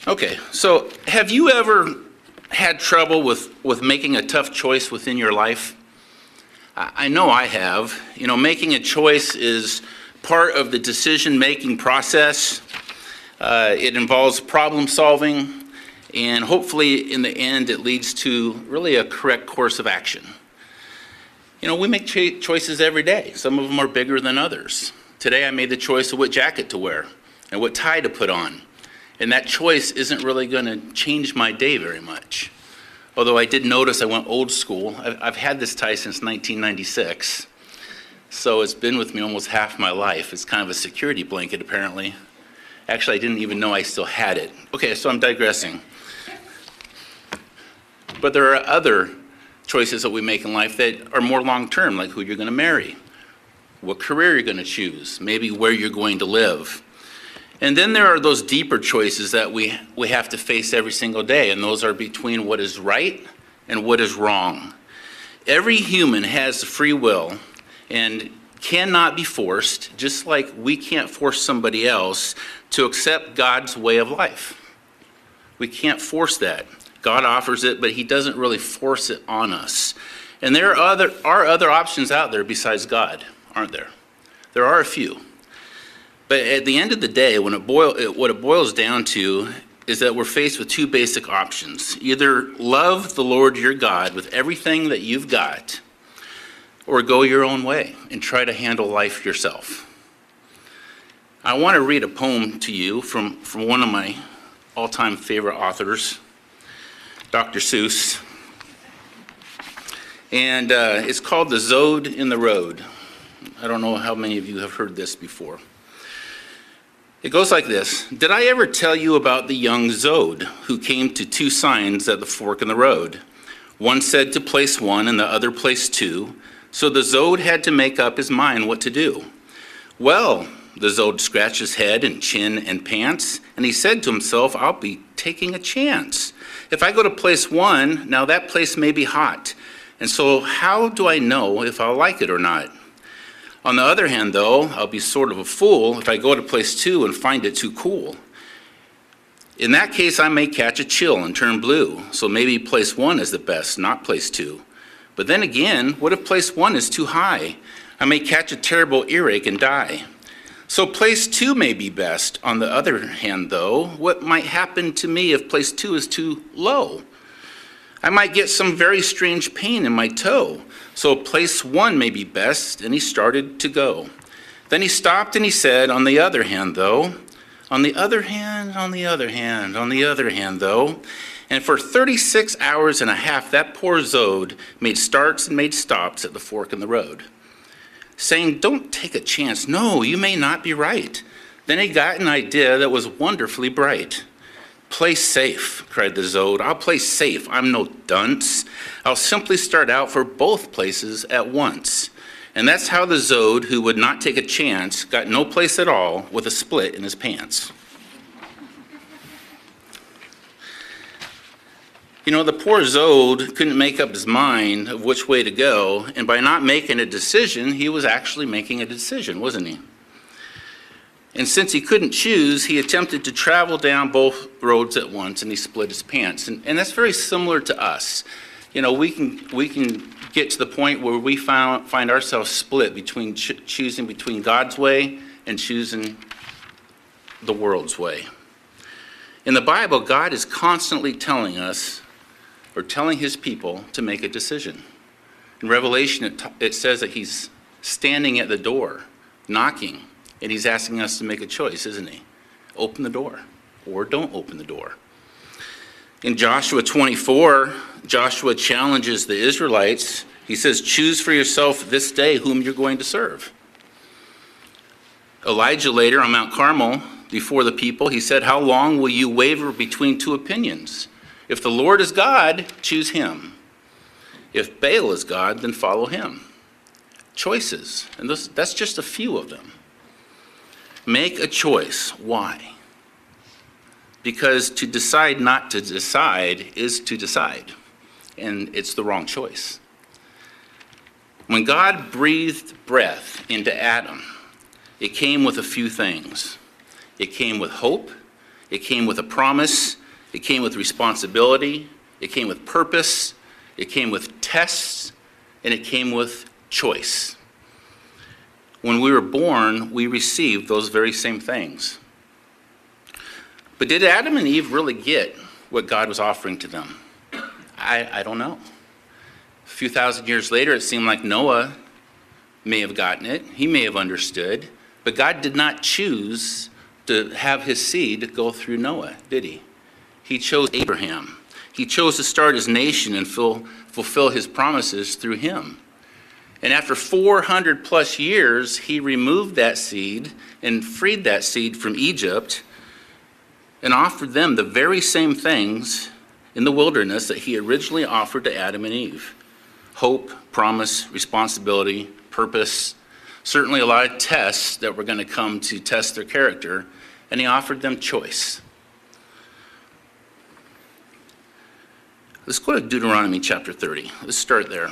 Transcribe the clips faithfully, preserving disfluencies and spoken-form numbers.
Okay, so have you ever had trouble with, with making a tough choice within your life? I I know I have. You know, making a choice is part of the decision-making process. Uh, it involves problem solving, and hopefully in the end it leads to really a correct course of action. You know, we make cho- choices every day. Some of them are bigger than others. Today I made the choice of what jacket to wear and what tie to put on. And that choice isn't really going to change my day very much. Although I did notice I went old school. I've, I've had this tie since nineteen ninety-six. So it's been with me almost half my life. It's kind of a security blanket, apparently. Actually, I didn't even know I still had it. Okay, so I'm digressing. But there are other choices that we make in life that are more long-term, like who you're going to marry, what career you're going to choose, maybe where you're going to live. And then there are those deeper choices that we, we have to face every single day, and those are between what is right and what is wrong. Every human has free will and cannot be forced, just like we can't force somebody else to accept God's way of life. We can't force that. God offers it, but he doesn't really force it on us. And there are other, are other options out there besides God, aren't there? There are a few. But at the end of the day, when it boil, what it boils down to is that we're faced with two basic options. Either love the Lord your God with everything that you've got, or go your own way and try to handle life yourself. I want to read a poem to you from, from one of my all-time favorite authors, Doctor Seuss. And uh, it's called The Zode in the Road. I don't know how many of you have heard this before. It goes like this. Did I ever tell you about the young Zode who came to two signs at the fork in the road? One said to place one and the other place two, so the Zode had to make up his mind what to do. Well, the Zode scratched his head and chin and pants, and he said to himself, I'll be taking a chance. If I go to place one, now that place may be hot, and so how do I know if I'll like it or not? On the other hand, though, I'll be sort of a fool if I go to place two and find it too cool. In that case, I may catch a chill and turn blue, so maybe place one is the best, not place two. But then again, what if place one is too high? I may catch a terrible earache and die. So place two may be best. On the other hand, though, what might happen to me if place two is too low? I might get some very strange pain in my toe. So place one may be best, and he started to go. Then he stopped and he said, on the other hand, though, on the other hand, on the other hand, on the other hand, though, and for thirty-six hours and a half, that poor Zode made starts and made stops at the fork in the road, saying, don't take a chance. No, you may not be right. Then he got an idea that was wonderfully bright. Play safe, cried the Zode. I'll play safe. I'm no dunce. I'll simply start out for both places at once. And that's how the Zode, who would not take a chance, got no place at all with a split in his pants. You know, the poor Zode couldn't make up his mind of which way to go, and by not making a decision, he was actually making a decision, wasn't he? And since he couldn't choose, he attempted to travel down both roads at once, and he split his pants. And, and that's very similar to us. You know, we can we can get to the point where we found, find ourselves split between ch- choosing between God's way and choosing the world's way. In the Bible, God is constantly telling us, or telling his people, to make a decision. In Revelation, it, t- it says that he's standing at the door, knocking. And he's asking us to make a choice, isn't he? Open the door, or don't open the door. In Joshua twenty-four, Joshua challenges the Israelites. He says, choose for yourself this day whom you're going to serve. Elijah later on Mount Carmel, before the people, he said, how long will you waver between two opinions? If the Lord is God, choose him. If Baal is God, then follow him. Choices, and this, that's just a few of them. Make a choice. Why? Because to decide not to decide is to decide, and it's the wrong choice. When God breathed breath into Adam, it came with a few things. It came with hope, It came with a promise. It came with responsibility. It came with purpose. It came with tests. And it came with choice. When we were born, we received those very same things. But did Adam and Eve really get what God was offering to them? I, I don't know. A few thousand years later, it seemed like Noah may have gotten it. He may have understood. But God did not choose to have his seed go through Noah, did he? He chose Abraham. He chose to start his nation and fill, fulfill his promises through him. And after four hundred plus years, he removed that seed and freed that seed from Egypt and offered them the very same things in the wilderness that he originally offered to Adam and Eve. Hope, promise, responsibility, purpose, certainly a lot of tests that were going to come to test their character, and he offered them choice. Let's go to Deuteronomy chapter thirty. Let's start there.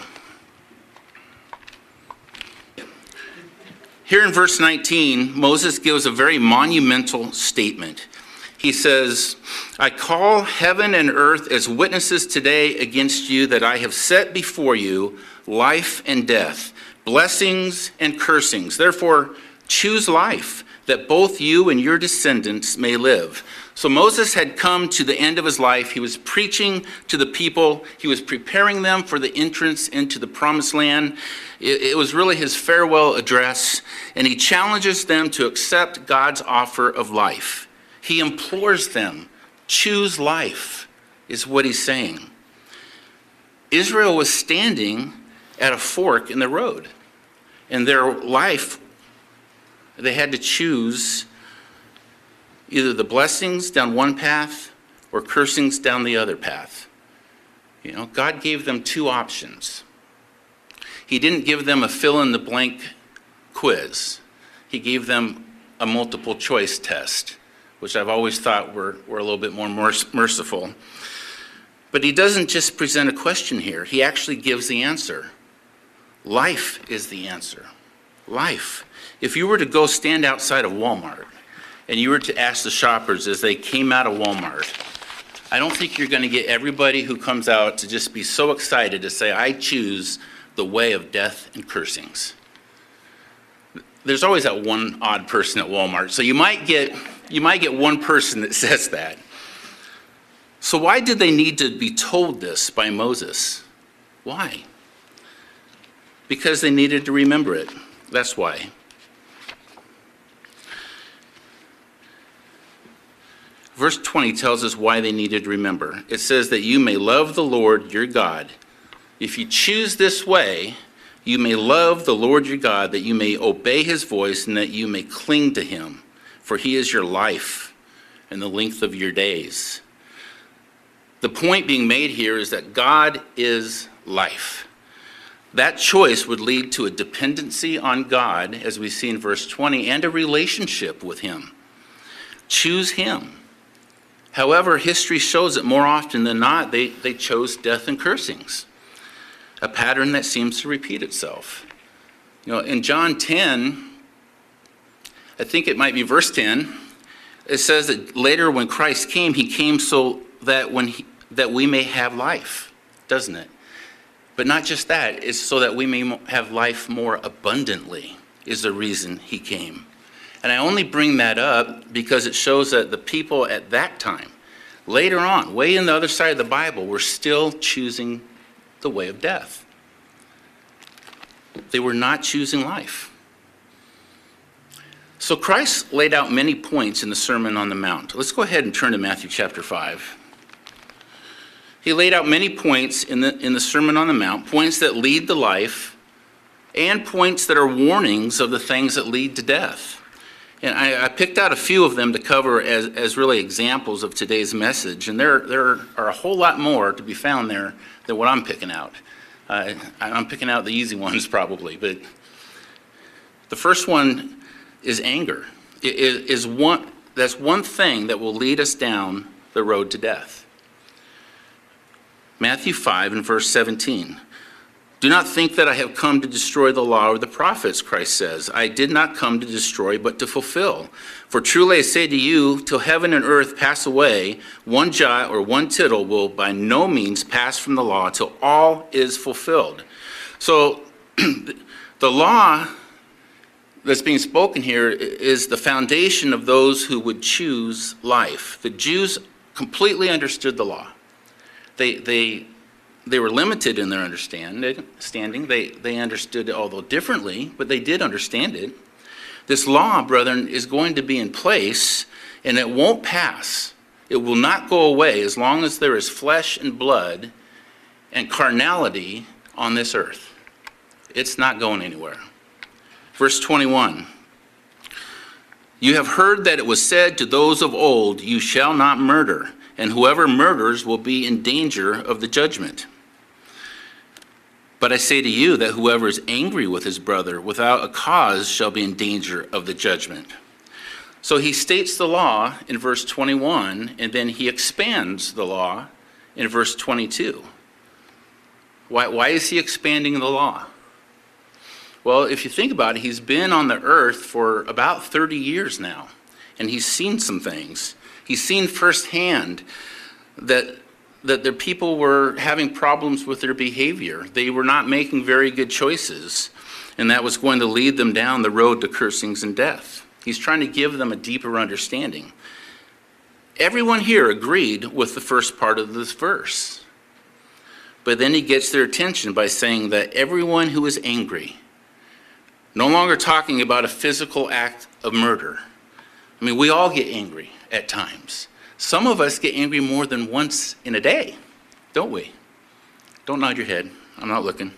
Here in verse nineteen, Moses gives a very monumental statement. He says, I call heaven and earth as witnesses today against you that I have set before you life and death, blessings and cursings. Therefore, choose life, that both you and your descendants may live. So Moses had come to the end of his life. He was preaching to the people. He was preparing them for the entrance into the promised land. It, it was really his farewell address, and he challenges them to accept God's offer of life. He implores them, choose life, is what he's saying. Israel was standing at a fork in the road. In their life, they had to choose either the blessings down one path or cursings down the other path. You know, God gave them two options. He didn't give them a fill-in-the-blank quiz. He gave them a multiple choice test, which I've always thought were, were a little bit more merciful. But he doesn't just present a question here. He actually gives the answer. Life is the answer. Life. If you were to go stand outside of Walmart and you were to ask the shoppers as they came out of Walmart, I don't think you're going to get everybody who comes out to just be so excited to say, I choose the way of death and cursings. There's always that one odd person at Walmart. So you might get you might get one person that says that. So why did they need to be told this by Moses? Why? Because they needed to remember it. That's why. Verse twenty tells us why they needed to remember. It says that you may love the Lord your God. If you choose this way, you may love the Lord your God, that you may obey his voice and that you may cling to him, for he is your life and the length of your days. The point being made here is that God is life. That choice would lead to a dependency on God, as we see in verse twenty, and a relationship with him. Choose him. However, history shows that more often than not, they, they chose death and cursings, a pattern that seems to repeat itself. You know, in John ten, I think it might be verse ten, it says that later when Christ came, he came so that when he, that we may have life, doesn't it? But not just that, it's so that we may have life more abundantly is the reason he came. And I only bring that up because it shows that the people at that time, later on, way in the other side of the Bible, were still choosing the way of death. They were not choosing life. So Christ laid out many points in the Sermon on the Mount. Let's go ahead and turn to Matthew chapter five. He laid out many points in the, in the Sermon on the Mount, points that lead to life, and points that are warnings of the things that lead to death. And I, I picked out a few of them to cover as, as really examples of today's message. And there, there are a whole lot more to be found there than what I'm picking out. Uh, I'm picking out the easy ones probably. But the first one is anger. It is one, that's one thing that will lead us down the road to death. Matthew five and verse seventeen. Do not think that I have come to destroy the law or the prophets, Christ says. I did not come to destroy, but to fulfill. For truly I say to you, till heaven and earth pass away, one jot or one tittle will by no means pass from the law till all is fulfilled. So the law that's being spoken here is the foundation of those who would choose life. The Jews completely understood the law. They, they, they were limited in their understanding. They, they understood it, although differently, but they did understand it. This law, brethren, is going to be in place, and it won't pass. It will not go away as long as there is flesh and blood and carnality on this earth. It's not going anywhere. Verse twenty-one, you have heard that it was said to those of old, you shall not murder, and whoever murders will be in danger of the judgment. But I say to you that whoever is angry with his brother without a cause shall be in danger of the judgment. So he states the law in verse twenty-one, and then he expands the law in verse twenty-two. Why, why is he expanding the law? Well, if you think about it, he's been on the earth for about thirty years now, and he's seen some things. He's seen firsthand that that their people were having problems with their behavior. They were not making very good choices, and that was going to lead them down the road to cursings and death. He's trying to give them a deeper understanding. Everyone here agreed with the first part of this verse, but then he gets their attention by saying that everyone who is angry, no longer talking about a physical act of murder. I mean, we all get angry at times. Some of us get angry more than once in a day, don't we? Don't nod your head. I'm not looking.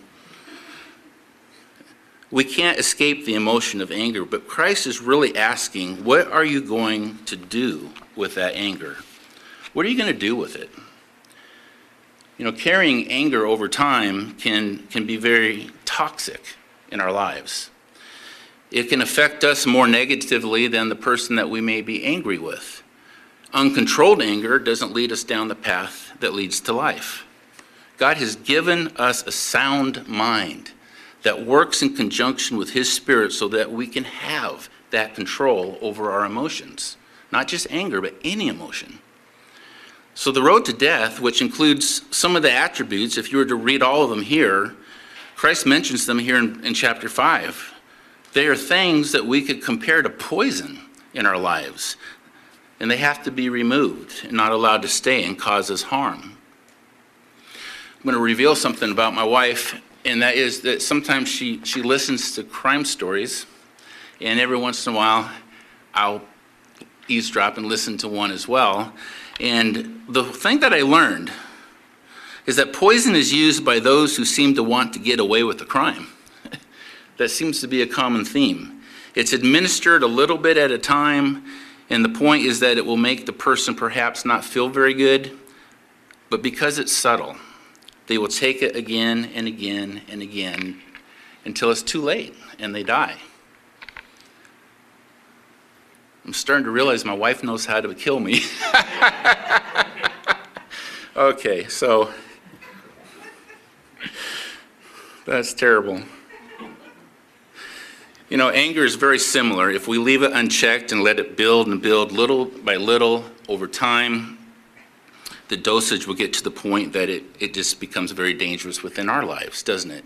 We can't escape the emotion of anger, but Christ is really asking, what are you going to do with that anger? What are you going to do with it? You know, carrying anger over time can, can be very toxic in our lives. It can affect us more negatively than the person that we may be angry with. Uncontrolled anger doesn't lead us down the path that leads to life. God has given us a sound mind that works in conjunction with his Spirit so that we can have that control over our emotions. Not just anger, but any emotion. So the road to death, which includes some of the attributes, if you were to read all of them here, Christ mentions them here in, in chapter five. They are things that we could compare to poison in our lives. And they have to be removed and not allowed to stay and cause us harm. I'm going to reveal something about my wife, and that is that sometimes she, she listens to crime stories, and every once in a while I'll eavesdrop and listen to one as well. And the thing that I learned is that poison is used by those who seem to want to get away with the crime. That seems to be a common theme. It's administered a little bit at a time, and the point is that it will make the person perhaps not feel very good, but because it's subtle, they will take it again and again and again until it's too late and they die. I'm starting to realize my wife knows how to kill me. Okay, so that's terrible. You know, anger is very similar. If we leave it unchecked and let it build and build little by little over time, the dosage will get to the point that it, it just becomes very dangerous within our lives, doesn't it?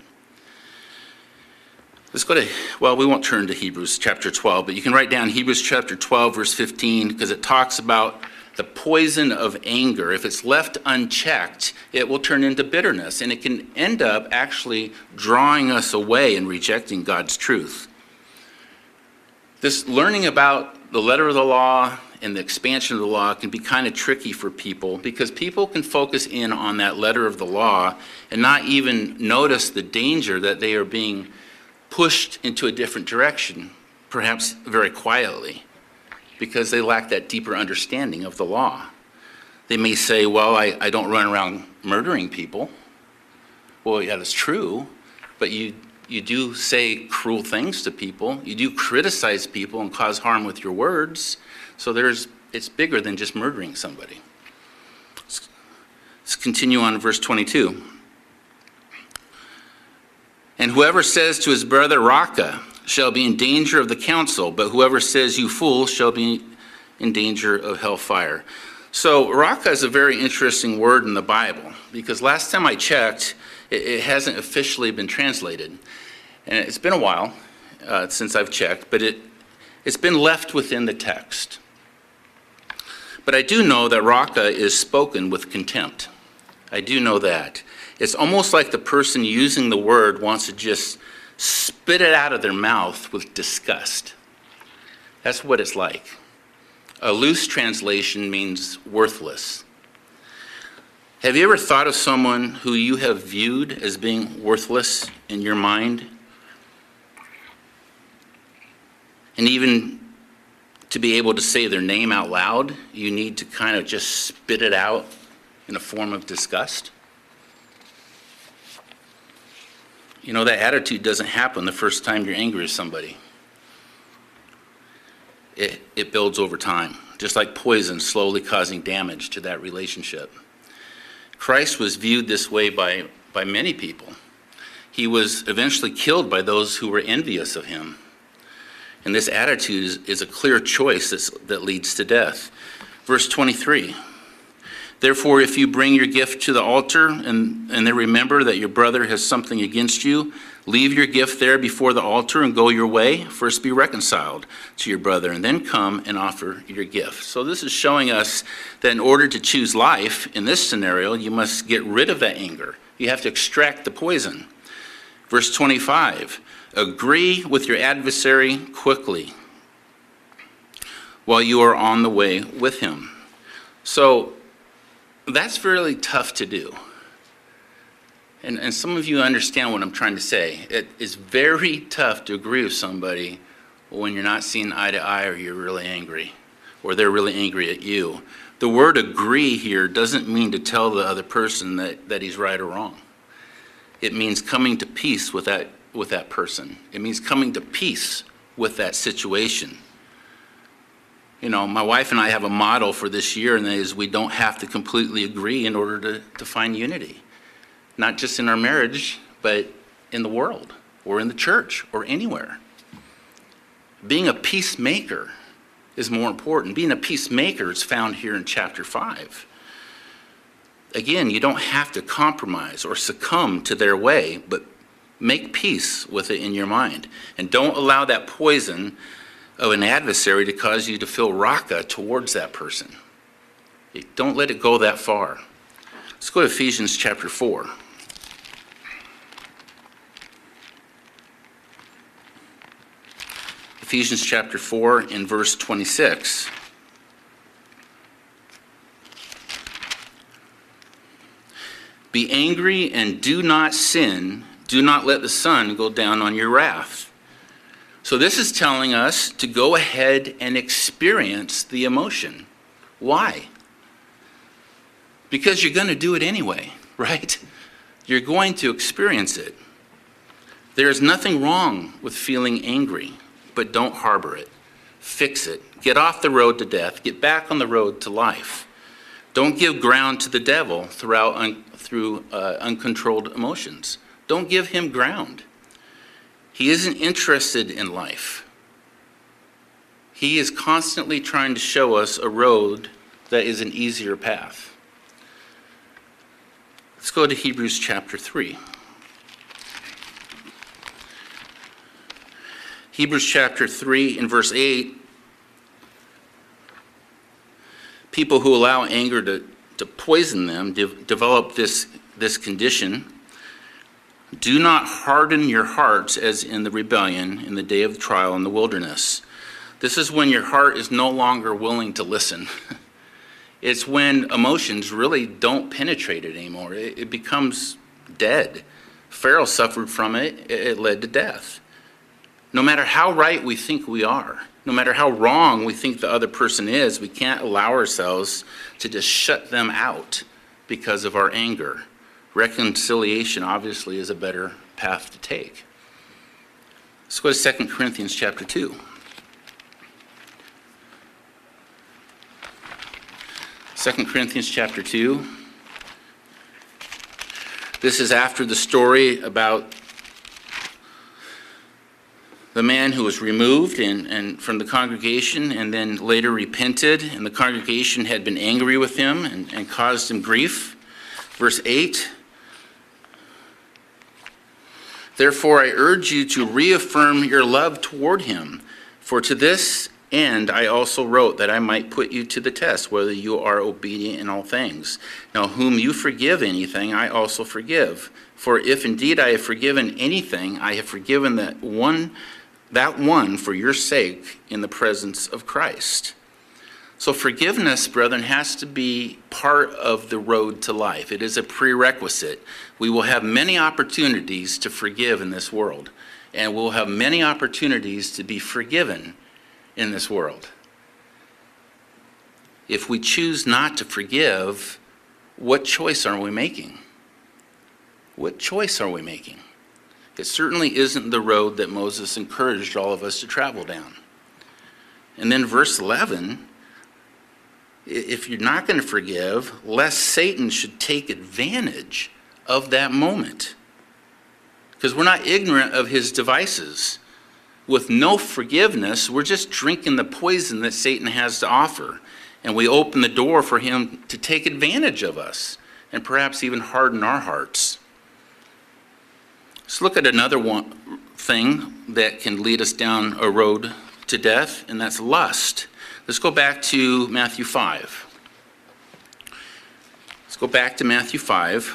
Let's go to, well, we won't turn to Hebrews chapter twelve, but you can write down Hebrews chapter twelve, verse fifteen, because it talks about the poison of anger. If it's left unchecked, it will turn into bitterness, and it can end up actually drawing us away and rejecting God's truth. This learning about the letter of the law and the expansion of the law can be kind of tricky for people because people can focus in on that letter of the law and not even notice the danger that they are being pushed into a different direction, perhaps very quietly, because they lack that deeper understanding of the law. They may say, well, I, I don't run around murdering people. Well, yeah, that's true, but you You do say cruel things to people. You do criticize people and cause harm with your words. So there's, it's bigger than just murdering somebody. Let's, let's continue on verse twenty-two. And whoever says to his brother, Raca, shall be in danger of the council, but whoever says, you fool, shall be in danger of hellfire. So Raca is a very interesting word in the Bible, because last time I checked, it, it hasn't officially been translated. And it's been a while uh, since I've checked, but it, it's been left within the text. But I do know that Raca is spoken with contempt. I do know that. It's almost like the person using the word wants to just spit it out of their mouth with disgust. That's what it's like. A loose translation means worthless. Have you ever thought of someone who you have viewed as being worthless in your mind? And even to be able to say their name out loud, you need to kind of just spit it out in a form of disgust? You know, that attitude doesn't happen the first time you're angry with somebody. It, it builds over time, just like poison slowly causing damage to that relationship. Christ was viewed this way by, by many people. He was eventually killed by those who were envious of him. And this attitude is, is a clear choice that's, that leads to death. Verse twenty-three. Therefore, if you bring your gift to the altar and, and then remember that your brother has something against you, leave your gift there before the altar and go your way. First be reconciled to your brother and then come and offer your gift. So this is showing us that in order to choose life in this scenario, you must get rid of that anger. You have to extract the poison. Verse twenty-five, agree with your adversary quickly while you are on the way with him. So that's really tough to do. And, and some of you understand what I'm trying to say. It is very tough to agree with somebody when you're not seeing eye to eye or you're really angry or they're really angry at you. The word agree here doesn't mean to tell the other person that, that he's right or wrong. It means coming to peace with that, with that person. It means coming to peace with that situation. You know, my wife and I have a motto for this year, and that is we don't have to completely agree in order to, to find unity. Not just in our marriage, but in the world, or in the church, or anywhere. Being a peacemaker is more important. Being a peacemaker is found here in chapter five. Again, you don't have to compromise or succumb to their way, but make peace with it in your mind. And don't allow that poison of an adversary to cause you to feel raca towards that person. Don't let it go that far. Let's go to Ephesians chapter four. Ephesians chapter four in verse twenty-six. Be angry and do not sin. Do not let the sun go down on your wrath. So this is telling us to go ahead and experience the emotion. Why? Because you're going to do it anyway, right? You're going to experience it. There's nothing wrong with feeling angry, but don't harbor it. Fix it. Get off the road to death. Get back on the road to life. Don't give ground to the devil throughout un- through uh, uncontrolled emotions. Don't give him ground. He isn't interested in life. He is constantly trying to show us a road that is an easier path. Let's go to Hebrews chapter three. Hebrews chapter three and verse eight. People who allow anger to, to poison them de- develop this, this condition. Do not harden your hearts as in the rebellion in the day of the trial in the wilderness. This is when your heart is no longer willing to listen. It's when emotions really don't penetrate it anymore. It, it becomes dead. Pharaoh suffered from it. It led to death. No matter how right we think we are, no matter how wrong we think the other person is, we can't allow ourselves to just shut them out because of our anger. Reconciliation obviously is a better path to take. Let's go to Second Corinthians chapter two. Second Corinthians chapter two. This is after the story about the man who was removed and, and from the congregation and then later repented, and the congregation had been angry with him and, and caused him grief. Verse eight, therefore I urge you to reaffirm your love toward him, for to this end I also wrote, that I might put you to the test, whether you are obedient in all things. Now whom you forgive anything, I also forgive. For if indeed I have forgiven anything, I have forgiven that one that one for your sake in the presence of Christ. So forgiveness, brethren, has to be part of the road to life. It is a prerequisite. We will have many opportunities to forgive in this world, and we'll have many opportunities to be forgiven in this world. If we choose not to forgive, what choice are we making? What choice are we making? It certainly isn't the road that Moses encouraged all of us to travel down. And then verse eleven, if you're not going to forgive, lest Satan should take advantage of that moment. Because we're not ignorant of his devices. With no forgiveness, we're just drinking the poison that Satan has to offer. And we open the door for him to take advantage of us and perhaps even harden our hearts. Let's look at another one thing that can lead us down a road to death, and that's lust. Let's go back to Matthew five. Let's go back to Matthew five.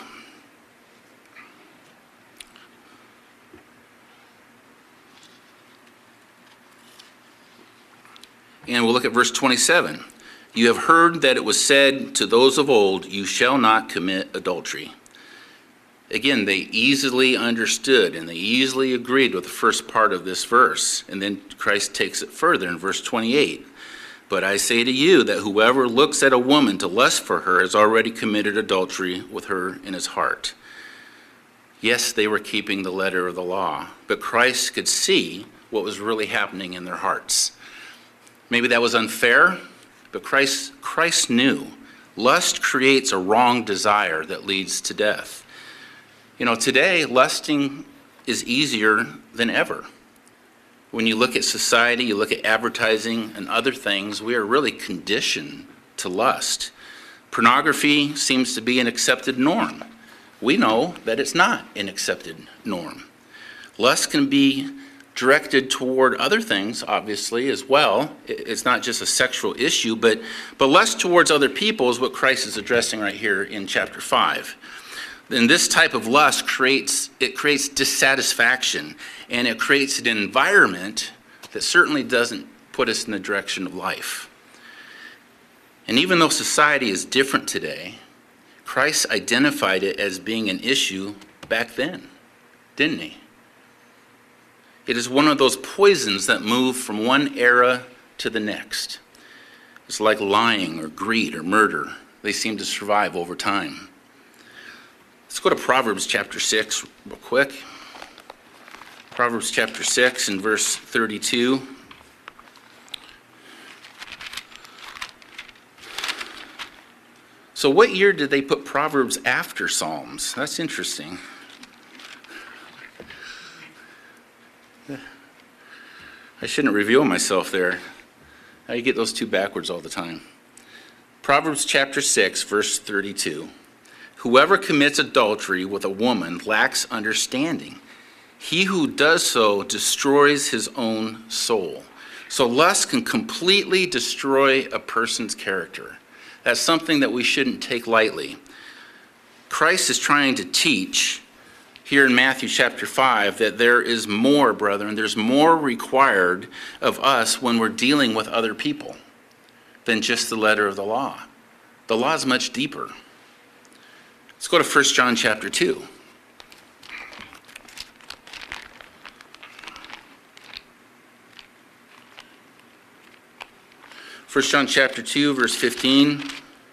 And we'll look at verse twenty-seven. You have heard that it was said to those of old, you shall not commit adultery. Again, they easily understood and they easily agreed with the first part of this verse. And then Christ takes it further in verse twenty-eight. But I say to you that whoever looks at a woman to lust for her has already committed adultery with her in his heart. Yes, they were keeping the letter of the law, but Christ could see what was really happening in their hearts. Maybe that was unfair, but Christ, Christ knew. Lust creates a wrong desire that leads to death. You know, today, lusting is easier than ever. When you look at society, you look at advertising and other things, we are really conditioned to lust. Pornography seems to be an accepted norm. We know that it's not an accepted norm. Lust can be directed toward other things, obviously, as well. It's not just a sexual issue, but, but lust towards other people is what Christ is addressing right here in chapter five. And this type of lust creates, it creates dissatisfaction, and it creates an environment that certainly doesn't put us in the direction of life. And even though society is different today, Christ identified it as being an issue back then, didn't he? It is one of those poisons that move from one era to the next. It's like lying or greed or murder. They seem to survive over time. Let's go to Proverbs chapter six real quick. Proverbs chapter six and verse thirty-two. So what year did they put Proverbs after Psalms? That's interesting. I shouldn't reveal myself there. How you get those two backwards all the time. Proverbs chapter six, verse thirty-two. Whoever commits adultery with a woman lacks understanding. He who does so destroys his own soul. So lust can completely destroy a person's character. That's something that we shouldn't take lightly. Christ is trying to teach here in Matthew chapter five that there is more, brethren, there's more required of us when we're dealing with other people than just the letter of the law. The law is much deeper. Let's go to First John chapter two. First John chapter two, verse fifteen.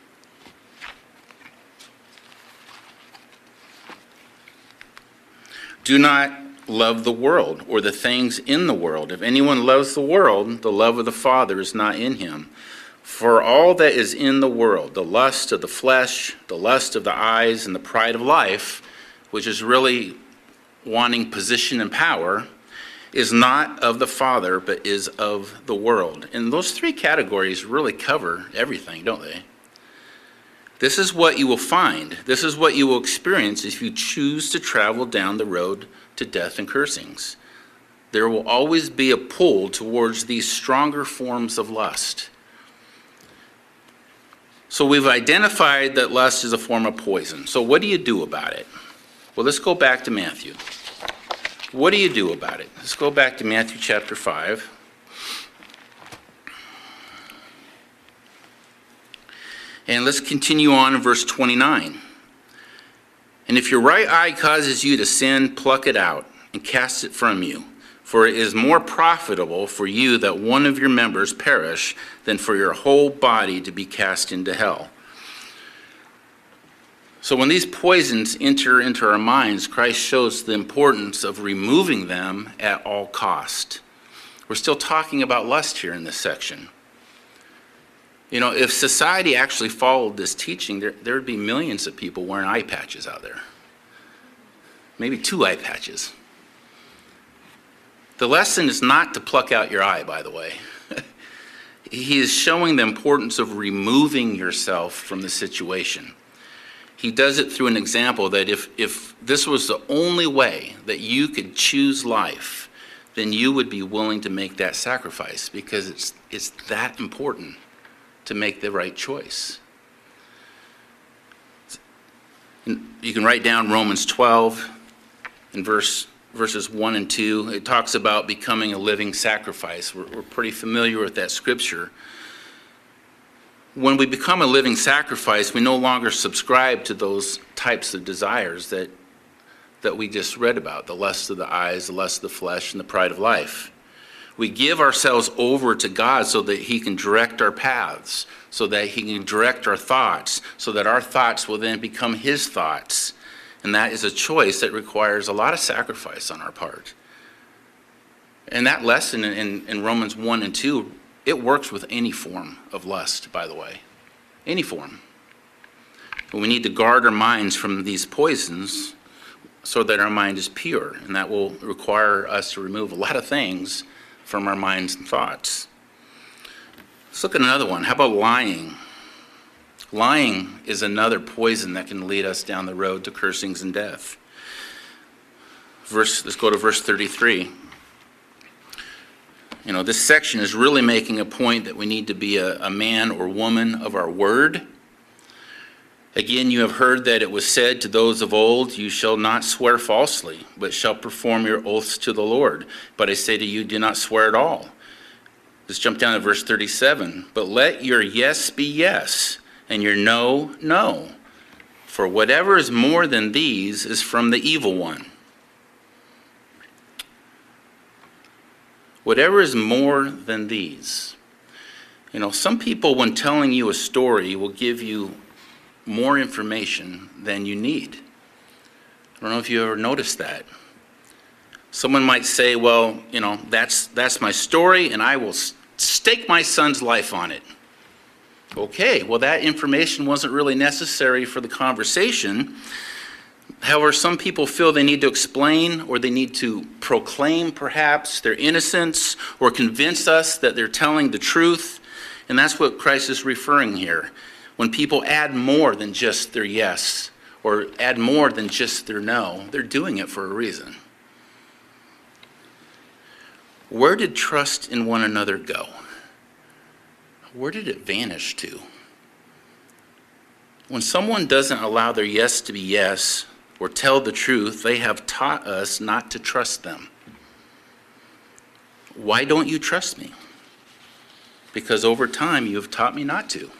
Do not love the world or the things in the world. If anyone loves the world, the love of the Father is not in him. For all that is in the world, the lust of the flesh, the lust of the eyes, and the pride of life, which is really wanting position and power, is not of the Father, but is of the world. And those three categories really cover everything, don't they? This is what you will find. This is what you will experience if you choose to travel down the road to death and cursings. There will always be a pull towards these stronger forms of lust. So we've identified that lust is a form of poison. So what do you do about it? Well, let's go back to Matthew. What do you do about it? Let's go back to Matthew chapter five. And let's continue on in verse twenty-nine. And if your right eye causes you to sin, pluck it out and cast it from you. For it is more profitable for you that one of your members perish than for your whole body to be cast into hell. So when these poisons enter into our minds, Christ shows the importance of removing them at all cost. We're still talking about lust here in this section. You know, if society actually followed this teaching, there, there would be millions of people wearing eye patches out there. Maybe two eye patches. The lesson is not to pluck out your eye, by the way. He is showing the importance of removing yourself from the situation. He does it through an example that if, if this was the only way that you could choose life, then you would be willing to make that sacrifice because it's, it's that important to make the right choice. You can write down Romans twelve in verse verses one and two. It talks about becoming a living sacrifice. We're, we're pretty familiar with that scripture. When we become a living sacrifice, we no longer subscribe to those types of desires that, that we just read about, the lust of the eyes, the lust of the flesh, and the pride of life. We give ourselves over to God so that he can direct our paths, so that he can direct our thoughts, so that our thoughts will then become his thoughts. And that is a choice that requires a lot of sacrifice on our part. And that lesson in, in Romans one and two, it works with any form of lust, by the way. Any form. But we need to guard our minds from these poisons so that our mind is pure. And that will require us to remove a lot of things from our minds and thoughts. Let's look at another one. How about lying? Lying is another poison that can lead us down the road to cursings and death. Verse, let's go to verse thirty-three. You know, this section is really making a point that we need to be a, a man or woman of our word. Again, you have heard that it was said to those of old, you shall not swear falsely, but shall perform your oaths to the Lord. But I say to you, do not swear at all. Let's jump down to verse thirty-seven. But let your yes be yes, and your no, no. For whatever is more than these is from the evil one. Whatever is more than these. You know, some people, when telling you a story, will give you more information than you need. I don't know if you ever noticed that. Someone might say, well, you know, that's that's my story, and I will stake my son's life on it. Okay, well, that information wasn't really necessary for the conversation. However, some people feel they need to explain or they need to proclaim, perhaps, their innocence or convince us that they're telling the truth. And that's what Christ is referring here. When people add more than just their yes or add more than just their no, they're doing it for a reason. Where did trust in one another go? Where did it vanish to? When someone doesn't allow their yes to be yes or tell the truth, they have taught us not to trust them. Why don't you trust me? Because over time you have taught me not to.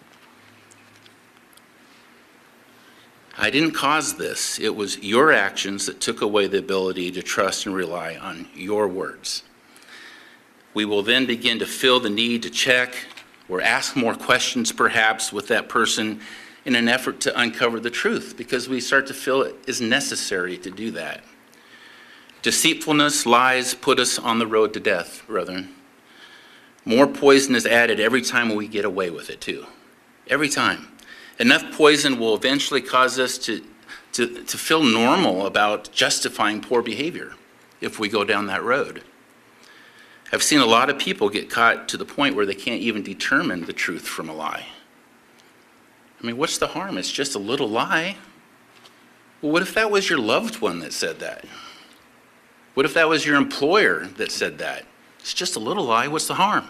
I didn't cause this. It was your actions that took away the ability to trust and rely on your words. We will then begin to feel the need to check or ask more questions perhaps with that person in an effort to uncover the truth because we start to feel it is necessary to do that. Deceitfulness, lies put us on the road to death, brethren. More poison is added every time we get away with it too. Every time. Enough poison will eventually cause us to, to, to feel normal about justifying poor behavior. if we go down that road. I've seen a lot of people get caught to the point where they can't even determine the truth from a lie. I mean, what's the harm? It's just a little lie. Well, what if that was your loved one that said that? What if that was your employer that said that? It's just a little lie. What's the harm?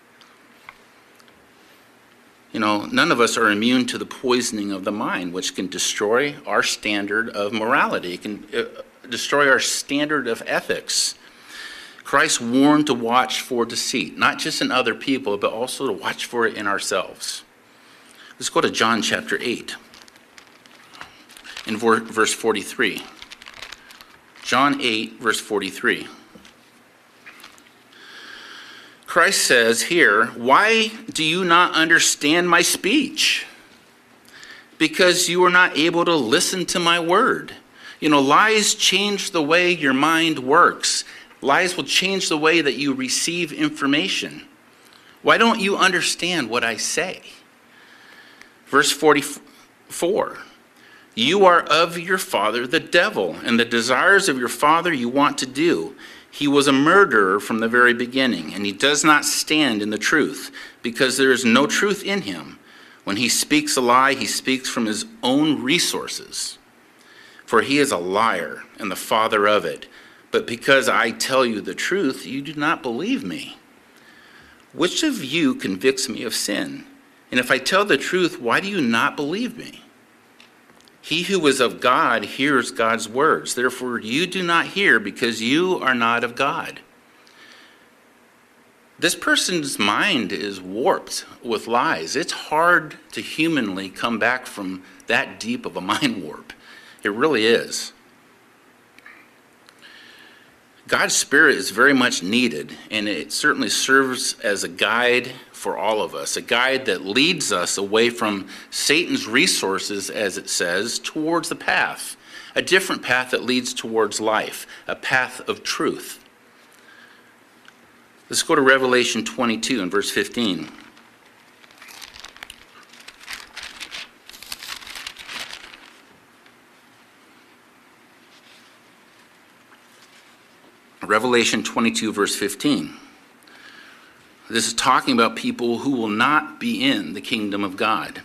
You know, none of us are immune to the poisoning of the mind, which can destroy our standard of morality. It can uh, destroy our standard of ethics. Christ warned to watch for deceit, not just in other people, but also to watch for it in ourselves. Let's go to John chapter eight, in verse forty-three. John eight, verse forty-three. Christ says here, "Why do you not understand my speech? Because you are not able to listen to my word." You know, lies change the way your mind works. Lies will change the way that you receive information. Why don't you understand what I say? Verse forty-four. "You are of your father, the devil, and the desires of your father you want to do. He was a murderer from the very beginning, and he does not stand in the truth, because there is no truth in him. When he speaks a lie, he speaks from his own resources. For he is a liar and the father of it. But because I tell you the truth, you do not believe me. Which of you convicts me of sin? And if I tell the truth, why do you not believe me? He who is of God hears God's words. Therefore, you do not hear because you are not of God." This person's mind is warped with lies. It's hard to humanly come back from that deep of a mind warp. It really is. God's Spirit is very much needed, and it certainly serves as a guide for all of us, a guide that leads us away from Satan's resources, as it says, towards the path, a different path that leads towards life, a path of truth. Let's go to Revelation twenty-two and verse fifteen. Revelation twenty-two, verse fifteen. This is talking about people who will not be in the kingdom of God.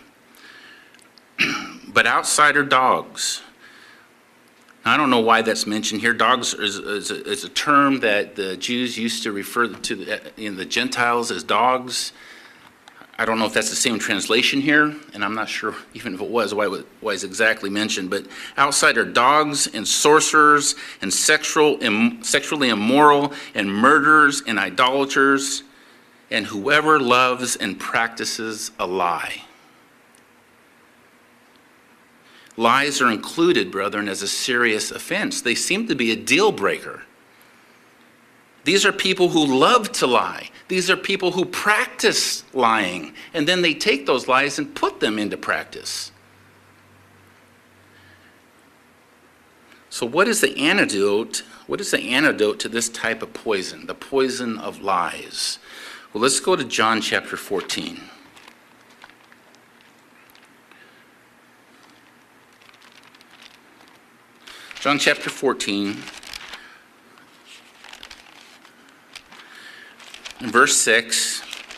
But outsider dogs. I don't know why that's mentioned here. Dogs is, is, a, is a term that the Jews used to refer to the, you know, the Gentiles as dogs. I don't know if that's the same translation here, and I'm not sure even if it was why, why it's exactly mentioned. But outside are dogs and sorcerers and sexual, im, sexually immoral and murderers and idolaters and whoever loves and practices a lie. Lies are included, brethren, as a serious offense. They seem to be a deal breaker. These are people who love to lie. These are people who practice lying, and then they take those lies and put them into practice. So what is the antidote? What is the antidote to this type of poison, the poison of lies? Well, let's go to John chapter fourteen. John chapter fourteen. In verse six,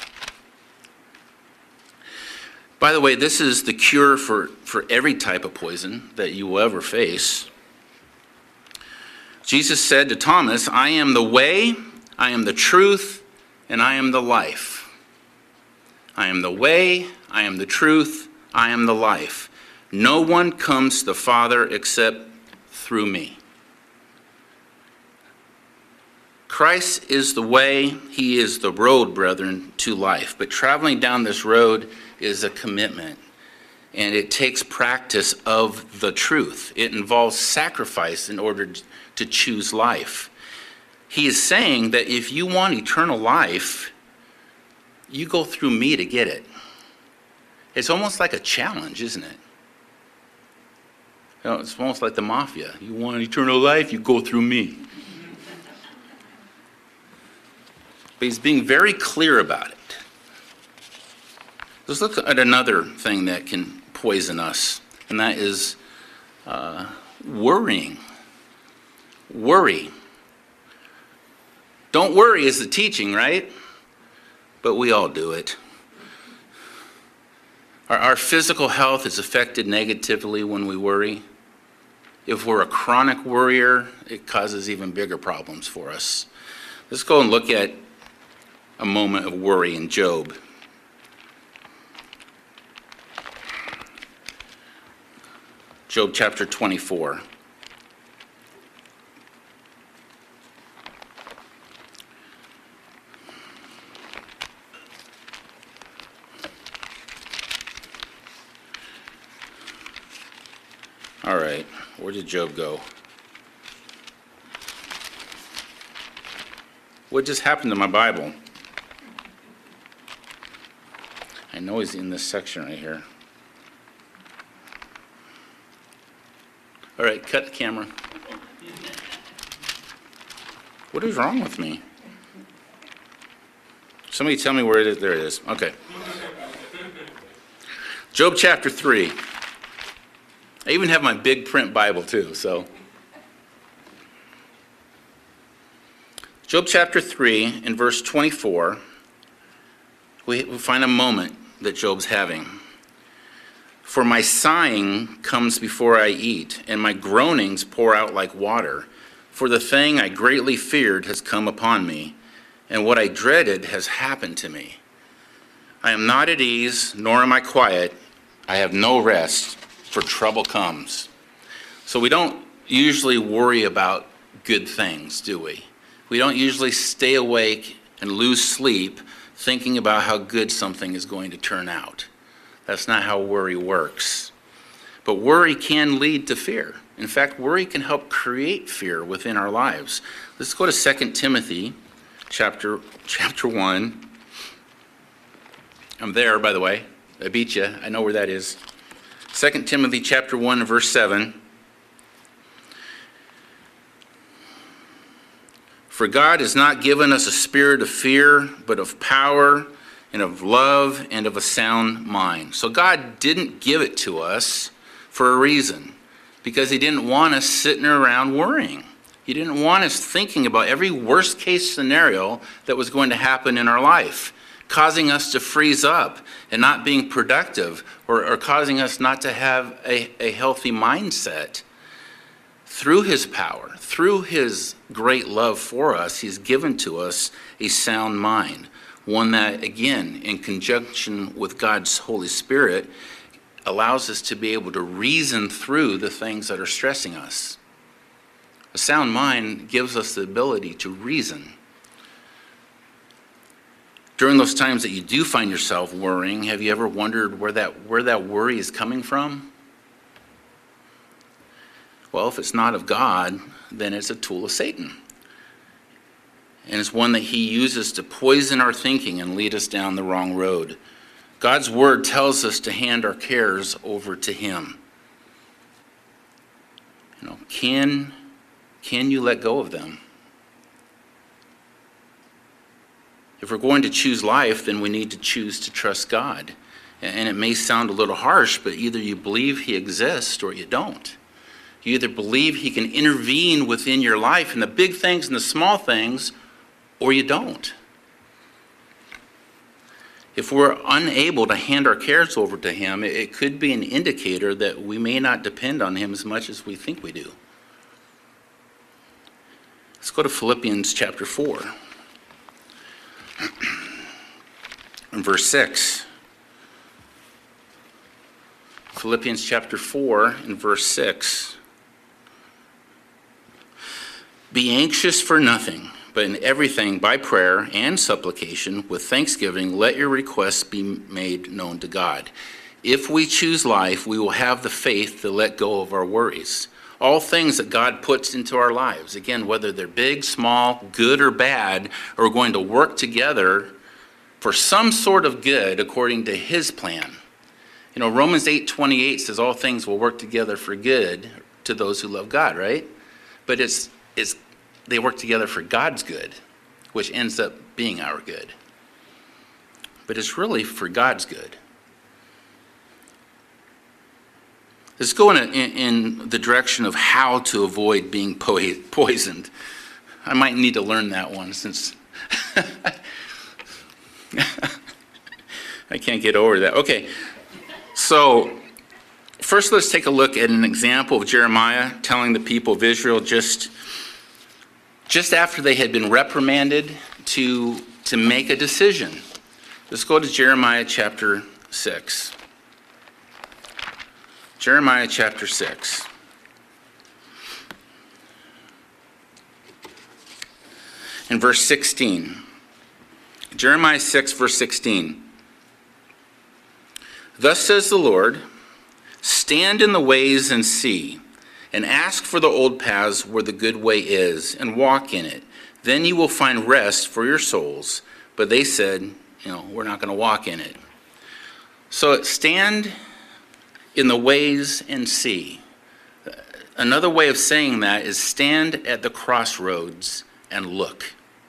by the way, this is the cure for, for every type of poison that you will ever face. Jesus said to Thomas, "I am the way, I am the truth, and I am the life." I am the way, I am the truth, I am the life. No one comes to the Father except through me. Christ is the way, he is the road, brethren, to life. But traveling down this road is a commitment, and it takes practice of the truth. It involves sacrifice in order to choose life. He is saying that if you want eternal life, you go through me to get it. It's almost like a challenge, isn't it? You know, it's almost like the mafia. You want eternal life, you go through me. But he's being very clear about it. Let's look at another thing that can poison us, and that is uh, worrying. Worry. Don't worry is the teaching, right? But we all do it. Our, our physical health is affected negatively when we worry. If we're a chronic worrier, it causes even bigger problems for us. Let's go and look at a moment of worry in Job. Job chapter twenty-four. All right, where did Job go? What just happened to my Bible? I know he's in this section right here. All right, cut the camera. What is wrong with me? Somebody tell me where it is. There it is. Okay. Job chapter three. I even have my big print Bible too, so. Job chapter three in verse twenty-four, we find a moment that Job's having. For my sighing comes before I eat, and my groanings pour out like water. For the thing I greatly feared has come upon me, and what I dreaded has happened to me. I am not at ease, nor am I quiet. I have no rest, for trouble comes. So we don't usually worry about good things, do we? We don't usually stay awake and lose sleep thinking about how good something is going to turn out. That's not how worry works. But worry can lead to fear. In fact, worry can help create fear within our lives. Let's go to Second Timothy chapter, chapter one. I'm there, by the way. I beat you. I know where that is. Second Timothy chapter one, verse seven. For God has not given us a spirit of fear, but of power and of love and of a sound mind. So God didn't give it to us for a reason, because he didn't want us sitting around worrying. He didn't want us thinking about every worst case scenario that was going to happen in our life, causing us to freeze up and not being productive, or, or causing us not to have a, a healthy mindset. Through his power, through his great love for us, he's given to us a sound mind. One that, again, in conjunction with God's Holy Spirit, allows us to be able to reason through the things that are stressing us. A sound mind gives us the ability to reason. During those times that you do find yourself worrying, have you ever wondered where that, where that worry is coming from? Well, if it's not of God, then it's a tool of Satan. And it's one that he uses to poison our thinking and lead us down the wrong road. God's word tells us to hand our cares over to him. You know, can, can you let go of them? If we're going to choose life, then we need to choose to trust God. And it may sound a little harsh, but either you believe he exists or you don't. You either believe he can intervene within your life in the big things and the small things, or you don't. If we're unable to hand our cares over to him, it could be an indicator that we may not depend on him as much as we think we do. Let's go to Philippians chapter four. In verse six. Philippians chapter four and verse six. Be anxious for nothing, but in everything by prayer and supplication with thanksgiving, let your requests be made known to God. If we choose life, we will have the faith to let go of our worries. All things that God puts into our lives, again, whether they're big, small, good or bad, are going to work together for some sort of good according to his plan. You know, Romans eight twenty-eight says all things will work together for good to those who love God, right? But it's it's they work together for God's good, which ends up being our good. But it's really for God's good. Let's go in, a, in, in the direction of how to avoid being po- poisoned. I might need to learn that one since I can't get over that. Okay, so first let's take a look at an example of Jeremiah telling the people of Israel just, just after they had been reprimanded to, to make a decision. Let's go to Jeremiah chapter six. Jeremiah chapter six. In verse sixteen. Jeremiah six, verse sixteen. Thus says the Lord, stand in the ways and see, and ask for the old paths where the good way is, and walk in it. Then you will find rest for your souls. But they said, you know, we're not going to walk in it. So stand in the ways and see. Another way of saying that is stand at the crossroads and look.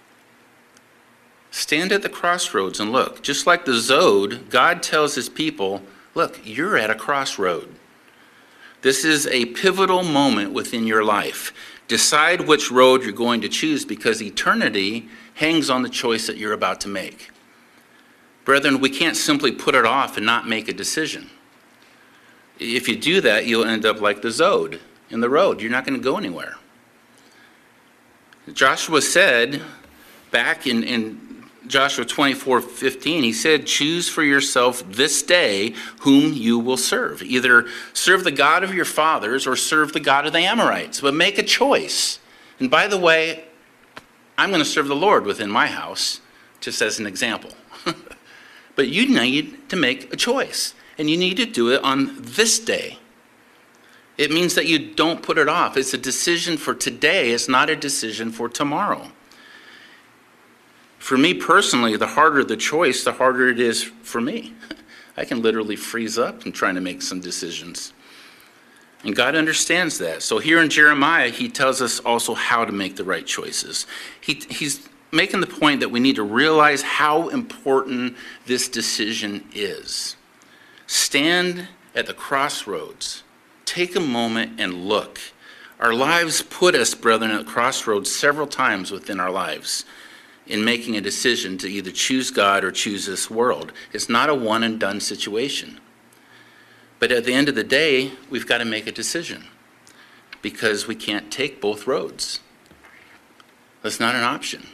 Stand at the crossroads and look. Just like the Zod, God tells his people, look, you're at a crossroad. This is a pivotal moment within your life. Decide which road you're going to choose because eternity hangs on the choice that you're about to make. Brethren, we can't simply put it off and not make a decision. If you do that, you'll end up like the Zod in the road. You're not going to go anywhere. Joshua said back in, in Joshua twenty-four fifteen, he said, choose for yourself this day whom you will serve. Either serve the God of your fathers or serve the God of the Amorites. But make a choice. And by the way, I'm going to serve the Lord within my house, just as an example. But you need to make a choice. And you need to do it on this day. It means that you don't put it off. It's a decision for today. It's not a decision for tomorrow. For me personally, the harder the choice, the harder it is for me. I can literally freeze up in trying to make some decisions. And God understands that. So here in Jeremiah, he tells us also how to make the right choices. He, he's making the point that we need to realize how important this decision is. Stand at the crossroads. Take a moment and look. Our lives put us, brethren, at crossroads several times within our lives in making a decision to either choose God or choose this world. It's not a one and done situation. But at the end of the day, we've got to make a decision because we can't take both roads. That's not an option.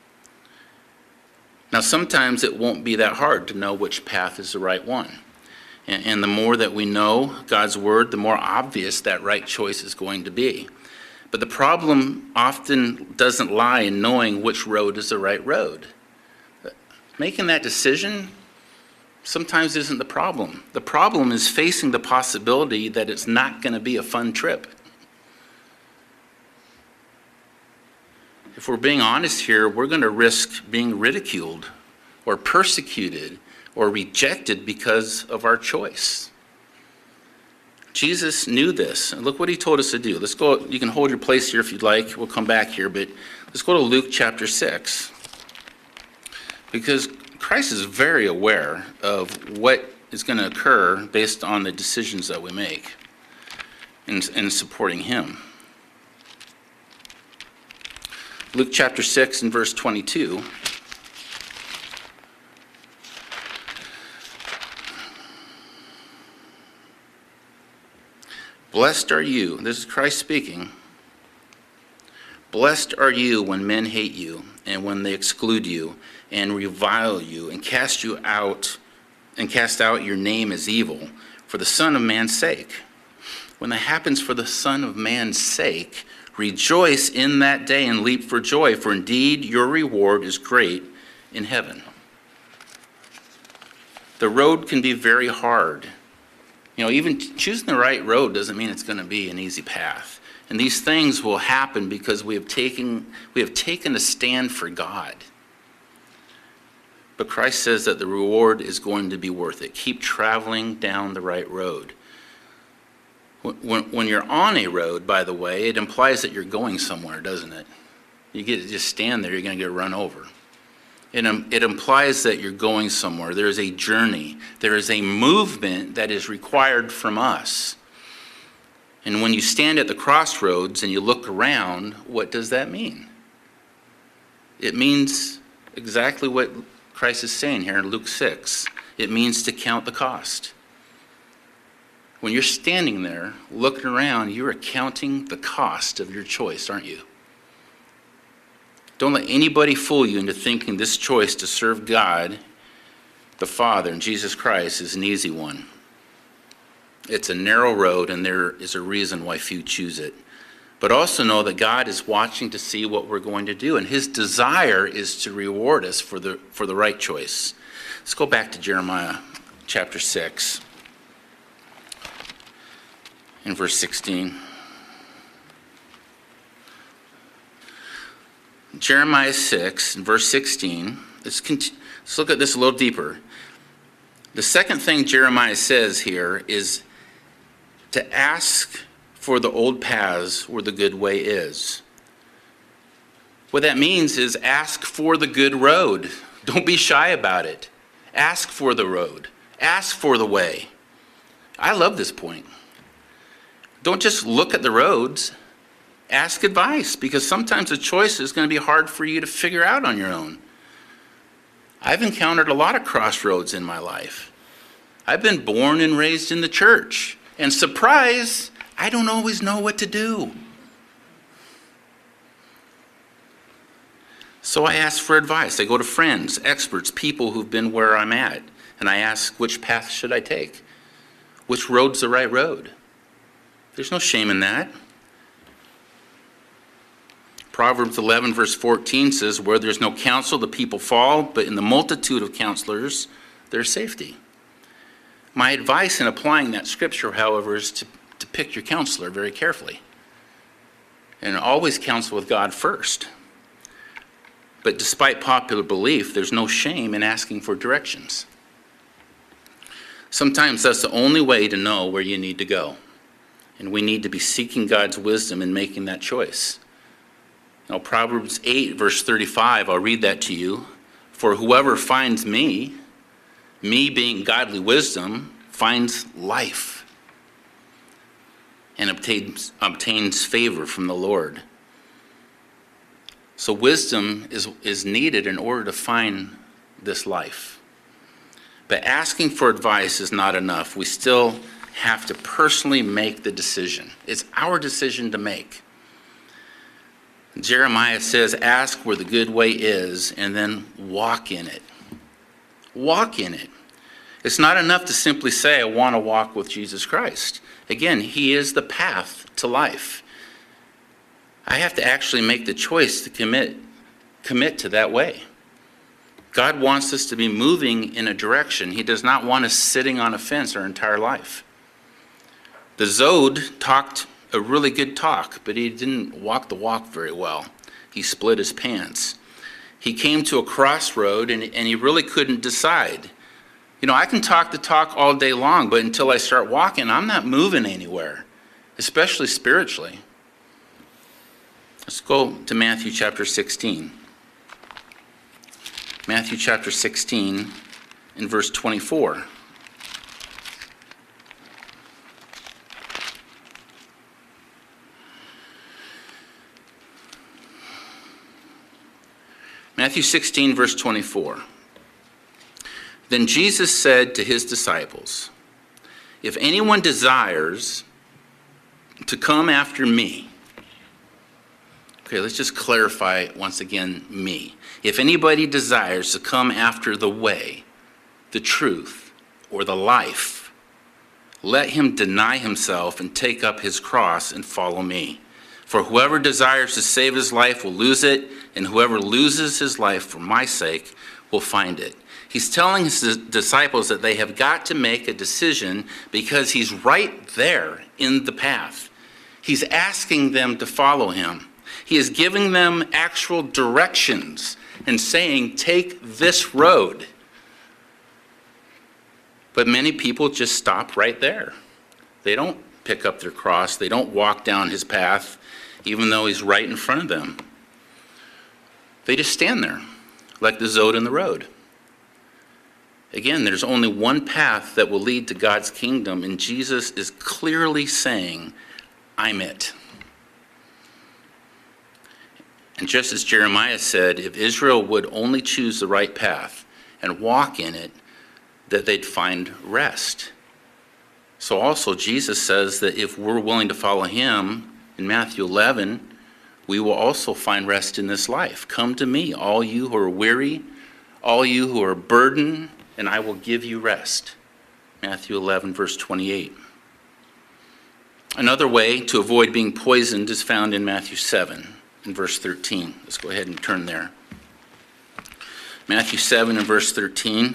Now, sometimes it won't be that hard to know which path is the right one. And, and the more that we know God's word, the more obvious that right choice is going to be. But the problem often doesn't lie in knowing which road is the right road. Making that decision sometimes isn't the problem. The problem is facing the possibility that it's not going to be a fun trip. If we're being honest here, we're going to risk being ridiculed or persecuted or rejected because of our choice. Jesus knew this, and look what he told us to do. Let's go, you can hold your place here if you'd like. We'll come back here, but let's go to Luke chapter six. Because Christ is very aware of what is going to occur based on the decisions that we make in, in supporting him. Luke chapter six and verse twenty-two. Blessed are you, this is Christ speaking. Blessed are you when men hate you and when they exclude you and revile you and cast you out and cast out your name as evil for the Son of Man's sake. When that happens for the Son of Man's sake, rejoice in that day and leap for joy, for indeed your reward is great in heaven. The road can be very hard. You know, even choosing the right road doesn't mean it's going to be an easy path. And these things will happen because we have taken, we have taken a stand for God. But Christ says that the reward is going to be worth it. Keep traveling down the right road. When, when you're on a road, by the way, it implies that you're going somewhere, doesn't it? You get to just stand there, you're going to get run over. It, it implies that you're going somewhere. There is a journey. There is a movement that is required from us. And when you stand at the crossroads and you look around, what does that mean? it means exactly what Christ is saying here in Luke six. It means to count the cost. When you're standing there looking around, you're counting the cost of your choice, aren't you? Don't let anybody fool you into thinking this choice to serve God, the Father, and Jesus Christ is an easy one. It's a narrow road, and there is a reason why few choose it. But also know that God is watching to see what we're going to do, and his desire is to reward us for the, for the right choice. Let's go back to Jeremiah chapter six, in verse sixteen. Jeremiah six, in verse sixteen. Let's, cont- let's look at this a little deeper. The second thing Jeremiah says here is to ask for the old paths where the good way is. What that means is ask for the good road. Don't be shy about it. Ask for the road. Ask for the way. I love this point. Don't just look at the roads. Ask advice, because sometimes the choice is going to be hard for you to figure out on your own. I've encountered a lot of crossroads in my life. I've been born and raised in the church. And surprise, I don't always know what to do. So I ask for advice. I go to friends, experts, people who've been where I'm at. And I ask, which path should I take? Which road's the right road? There's no shame in that. Proverbs eleven verse fourteen says, where there's no counsel, the people fall, but in the multitude of counselors, there's safety. My advice in applying that scripture, however, is to, to pick your counselor very carefully. And always counsel with God first. But despite popular belief, there's no shame in asking for directions. Sometimes that's the only way to know where you need to go. And we need to be seeking God's wisdom in making that choice. Now, Proverbs eight, verse thirty-five, I'll read that to you. For whoever finds me, me being godly wisdom, finds life and obtains, obtains favor from the Lord. So wisdom is, is needed in order to find this life. But asking for advice is not enough. We still have to personally make the decision. It's our decision to make. Jeremiah says, ask where the good way is and then walk in it. Walk in it. It's not enough to simply say, I want to walk with Jesus Christ. Again, he is the path to life. I have to actually make the choice to commit, commit to that way. God wants us to be moving in a direction. He does not want us sitting on a fence our entire life. The Zod talked a really good talk, but he didn't walk the walk very well. He split his pants. He came to a crossroad and, and he really couldn't decide. You know, I can talk the talk all day long, but until I start walking, I'm not moving anywhere, especially spiritually. Let's go to Matthew chapter sixteen. Matthew chapter sixteen in verse twenty-four. Matthew sixteen, verse twenty-four. Then Jesus said to his disciples, if anyone desires to come after me, okay, let's just clarify once again, me. If anybody desires to come after the way, the truth, or the life, let him deny himself and take up his cross and follow me. For whoever desires to save his life will lose it, and whoever loses his life for my sake will find it. He's telling his disciples that they have got to make a decision because he's right there in the path. He's asking them to follow him. He is giving them actual directions and saying, take this road. But many people just stop right there. They don't pick up their cross. They don't walk down his path, even though he's right in front of them. They just stand there, like the Zod in the road. Again, there's only one path that will lead to God's kingdom, and Jesus is clearly saying, I'm it. And just as Jeremiah said, if Israel would only choose the right path and walk in it, that they'd find rest. So also Jesus says that if we're willing to follow him in Matthew eleven, we will also find rest in this life. Come to me, all you who are weary, all you who are burdened, and I will give you rest. Matthew eleven, verse twenty-eight. Another way to avoid being poisoned is found in Matthew seven, in verse thirteen. Let's go ahead and turn there. Matthew seven and verse thirteen.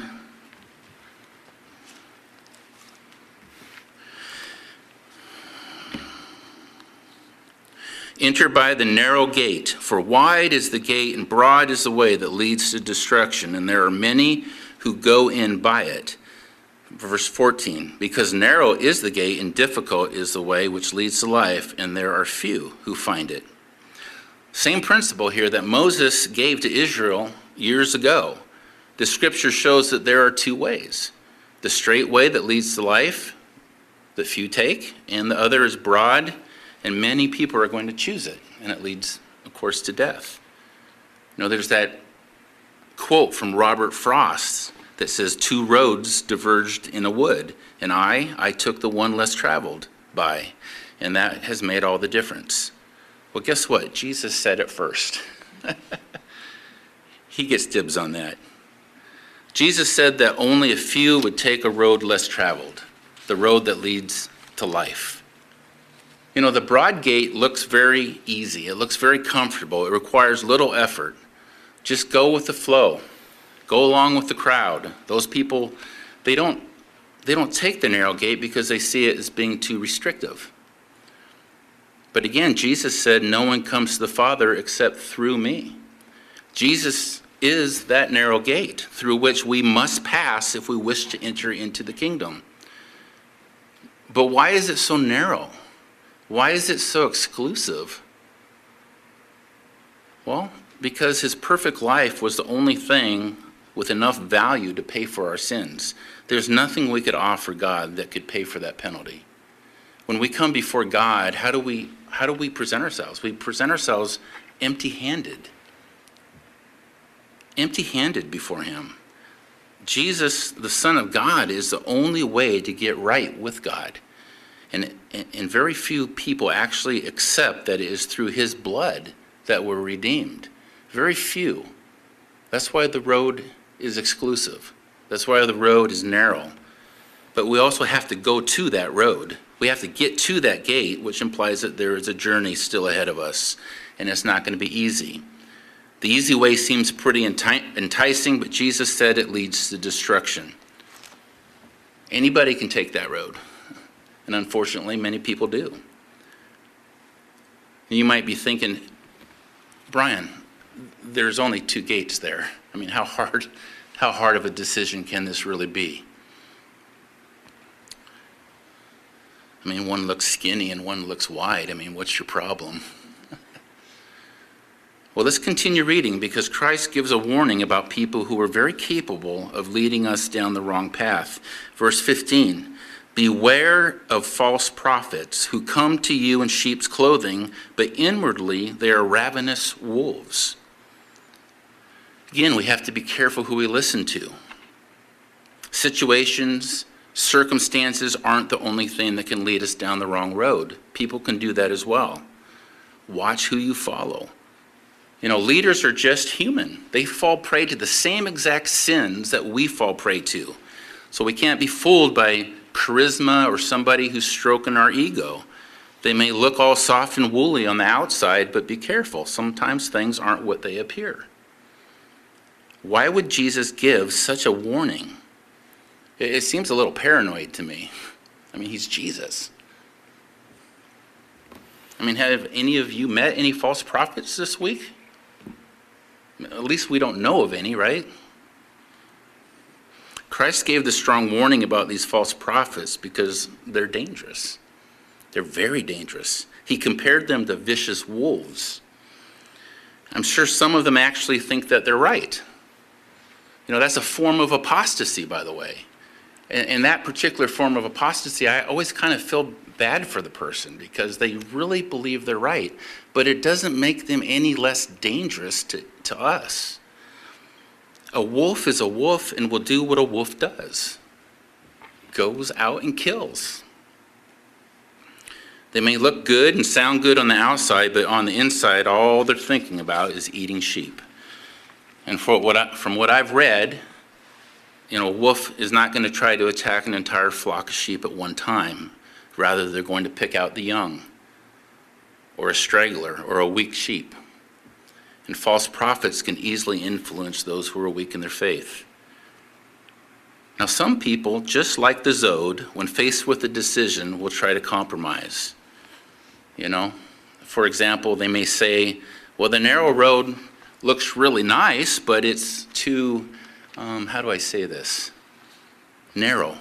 Enter by the narrow gate, for wide is the gate and broad is the way that leads to destruction, and there are many who go in by it. Verse fourteen, because narrow is the gate and difficult is the way which leads to life, and there are few who find it. Same principle here that Moses gave to Israel years ago. The scripture shows that there are two ways. The straight way that leads to life, that few take, and the other is broad, and many people are going to choose it, and it leads, of course, to death. You know, there's that quote from Robert Frost that says, two roads diverged in a wood, and I, I took the one less traveled by, and that has made all the difference. Well, guess what? Jesus said it first. He gets dibs on that. Jesus said that only a few would take a road less traveled, the road that leads to life. You know, the broad gate looks very easy. It looks very comfortable. It requires little effort. Just go with the flow. Go along with the crowd. Those people, they don't, they don't take the narrow gate because they see it as being too restrictive. But again, Jesus said, no one comes to the Father except through me. Jesus is that narrow gate through which we must pass if we wish to enter into the kingdom. But why is it so narrow? Why is it so exclusive? Well, because his perfect life was the only thing with enough value to pay for our sins. There's nothing we could offer God that could pay for that penalty. When we come before God, how do we how do we present ourselves? We present ourselves empty-handed. Empty-handed before him. Jesus, the Son of God, is the only way to get right with God. And, and very few people actually accept that it is through his blood that we're redeemed. Very few. That's why the road is exclusive. That's why the road is narrow. But we also have to go to that road. We have to get to that gate, which implies that there is a journey still ahead of us, and it's not going to be easy. The easy way seems pretty enticing, but Jesus said it leads to destruction. Anybody can take that road. And unfortunately, many people do. You might be thinking, Brian, there's only two gates there. I mean, how hard, how hard of a decision can this really be? I mean, one looks skinny and one looks wide. I mean, what's your problem? Well, let's continue reading because Christ gives a warning about people who are very capable of leading us down the wrong path. Verse fifteen. Beware of false prophets who come to you in sheep's clothing, but inwardly they are ravenous wolves. Again, we have to be careful who we listen to. Situations, circumstances aren't the only thing that can lead us down the wrong road. People can do that as well. Watch who you follow. You know, leaders are just human. They fall prey to the same exact sins that we fall prey to. So we can't be fooled by charisma or somebody who's stroking our ego. They may look all soft and woolly on the outside, but be careful. Sometimes things aren't what they appear. Why would Jesus give such a warning? It seems a little paranoid to me. I mean, he's Jesus. I mean, have any of you met any false prophets this week? At least we don't know of any, right? Christ gave the strong warning about these false prophets because they're dangerous. They're very dangerous. He compared them to vicious wolves. I'm sure some of them actually think that they're right. You know, that's a form of apostasy, by the way. In, in that particular form of apostasy, I always kind of feel bad for the person because they really believe they're right, but it doesn't make them any less dangerous to, to us. A wolf is a wolf and will do what a wolf does. Goes out and kills. They may look good and sound good on the outside, but on the inside, all they're thinking about is eating sheep. And for what I, from what I've read, you know, a wolf is not going to try to attack an entire flock of sheep at one time. Rather, they're going to pick out the young, or a straggler, or a weak sheep. And false prophets can easily influence those who are weak in their faith. Now, some people, just like the Zode, when faced with a decision, will try to compromise. You know, for example, they may say, well, the narrow road looks really nice, but it's too, um, how do I say this? Narrow.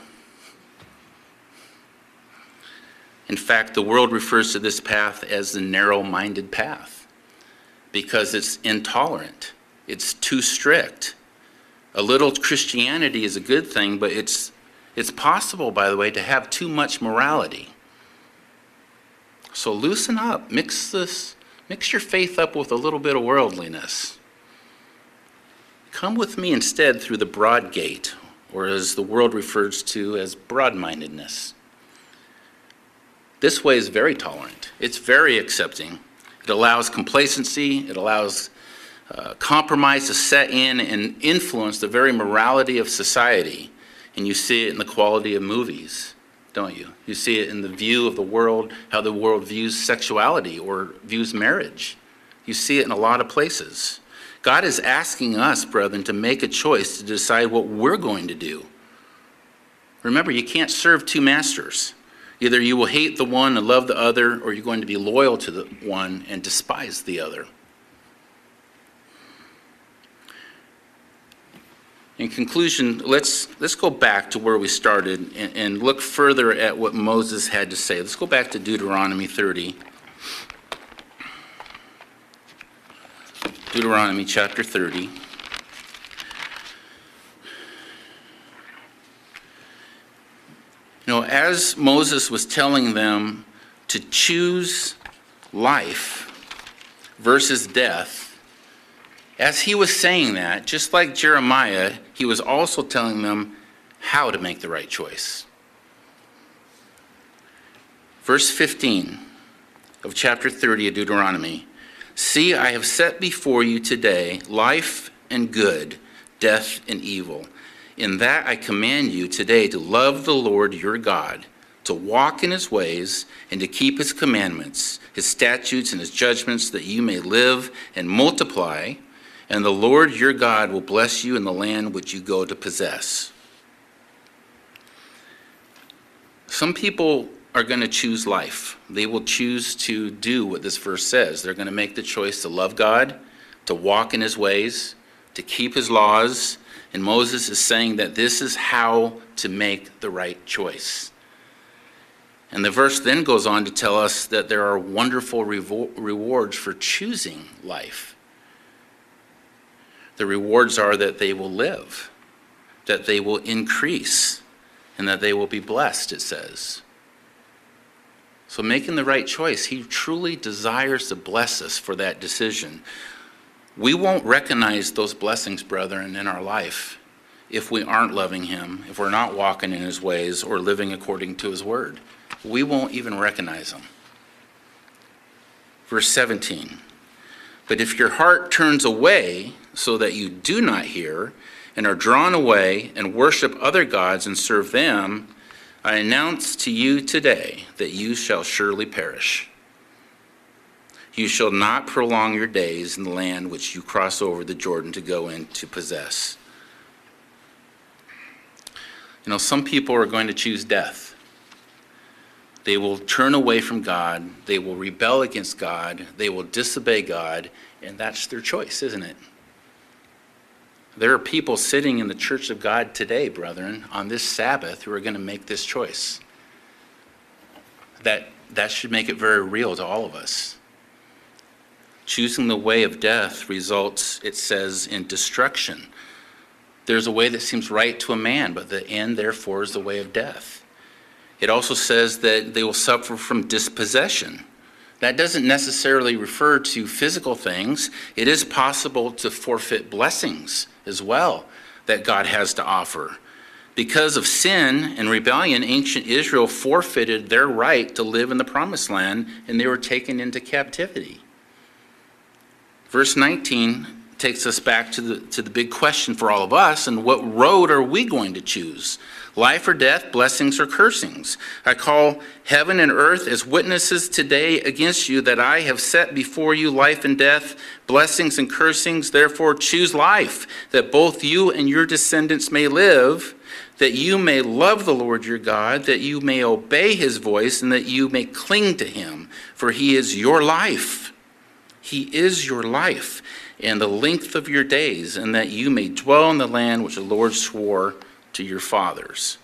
In fact, the world refers to this path as the narrow-minded path because it's intolerant. It's too strict. A little Christianity is a good thing, but it's it's possible, by the way, to have too much morality. So loosen up. Mix this, mix your faith up with a little bit of worldliness. Come with me instead through the broad gate, or as the world refers to as broad-mindedness. This way is very tolerant. It's very accepting. It allows complacency. It allows uh, compromise to set in and influence the very morality of society. And you see it in the quality of movies, don't you? You see it in the view of the world, how the world views sexuality or views marriage. You see it in a lot of places. God is asking us, brethren, to make a choice to decide what we're going to do. Remember, you can't serve two masters. Either you will hate the one and love the other, or you're going to be loyal to the one and despise the other. In conclusion, let's let's go back to where we started and, and look further at what Moses had to say. Let's go back to Deuteronomy thirty. Deuteronomy chapter thirty. You know, as Moses was telling them to choose life versus death, as he was saying that, just like Jeremiah, he was also telling them how to make the right choice. Verse fifteen of chapter thirty of Deuteronomy. See, I have set before you today life and good, death and evil. In that I command you today to love the Lord your God, to walk in his ways, and to keep his commandments, his statutes, and his judgments, that you may live and multiply, and the Lord your God will bless you in the land which you go to possess. Some people are going to choose life. They will choose to do what this verse says. They're going to make the choice to love God, to walk in his ways, to keep his laws. And Moses is saying that this is how to make the right choice. And the verse then goes on to tell us that there are wonderful revo- rewards for choosing life. The rewards are that they will live, that they will increase, and that they will be blessed, it says. So making the right choice, he truly desires to bless us for that decision. We won't recognize those blessings, brethren, in our life if we aren't loving him, if we're not walking in his ways or living according to his word. We won't even recognize them. Verse seventeen, but if your heart turns away so that you do not hear and are drawn away and worship other gods and serve them, I announce to you today that you shall surely perish. You shall not prolong your days in the land which you cross over the Jordan to go in to possess. You know, some people are going to choose death. They will turn away from God. They will rebel against God. They will disobey God. And that's their choice, isn't it? There are people sitting in the church of God today, brethren, on this Sabbath who are going to make this choice. That, that should make it very real to all of us. Choosing the way of death results, it says, in destruction. There's a way that seems right to a man, but the end, therefore, is the way of death. It also says that they will suffer from dispossession. That doesn't necessarily refer to physical things. It is possible to forfeit blessings as well that God has to offer. Because of sin and rebellion, ancient Israel forfeited their right to live in the promised land, and they were taken into captivity. Verse nineteen takes us back to the, to the big question for all of us, and what road are we going to choose? Life or death, blessings or cursings? I call heaven and earth as witnesses today against you that I have set before you life and death, blessings and cursings. Therefore choose life, that both you and your descendants may live, that you may love the Lord your God, that you may obey his voice, and that you may cling to him, for he is your life. He is your life and the length of your days, and that you may dwell in the land which the Lord swore to your fathers.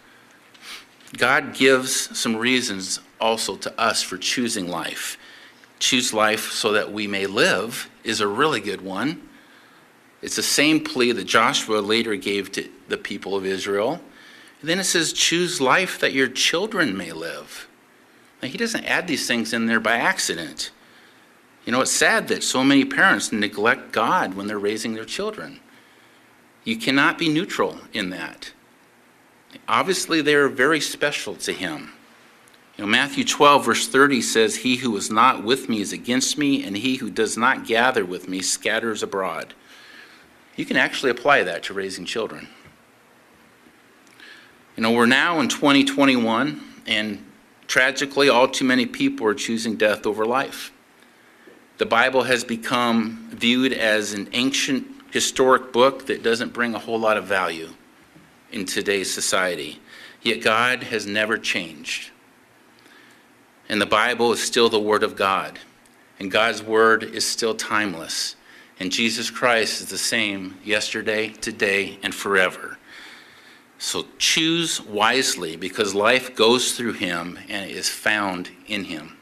God gives some reasons also to us for choosing life. Choose life so that we may live is a really good one. It's the same plea that Joshua later gave to the people of Israel. And then it says, choose life that your children may live. Now, he doesn't add these things in there by accident. You know, it's sad that so many parents neglect God when they're raising their children. You cannot be neutral in that. Obviously, they are very special to him. You know, Matthew twelve, verse thirty says, he who is not with me is against me, and he who does not gather with me scatters abroad. You can actually apply that to raising children. You know, we're now in twenty twenty-one, and tragically, all too many people are choosing death over life. The Bible has become viewed as an ancient historic book that doesn't bring a whole lot of value in today's society. Yet God has never changed. And the Bible is still the Word of God. And God's Word is still timeless. And Jesus Christ is the same yesterday, today, and forever. So choose wisely, because life goes through him and is found in him.